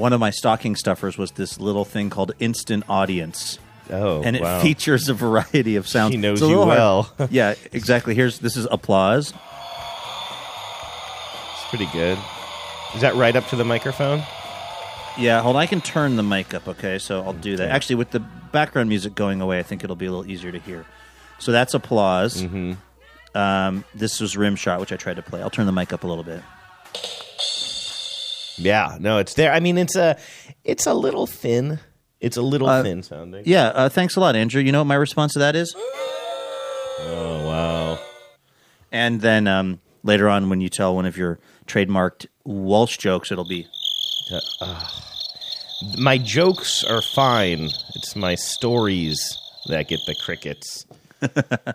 one of my stocking stuffers was this little thing called Instant Audience. Oh, and it wow. features a variety of sounds. She knows It's a you little well. hard. Yeah, exactly. This is applause. It's pretty good. Is that right up to the microphone? Yeah, hold on. I can turn the mic up, okay? So I'll do that. Okay. Actually, with the background music going away, I think it'll be a little easier to hear. So that's applause. Mm-hmm. This was Rim Shot, which I tried to play. I'll turn the mic up a little bit. Yeah, no, it's there. I mean, it's a little thin. It's a little thin sounding. Yeah, thanks a lot, Andrew. You know what my response to that is? Oh, wow. And then later on, when you tell one of your trademarked Walsh jokes, it'll be... My jokes are fine. It's my stories that get the crickets.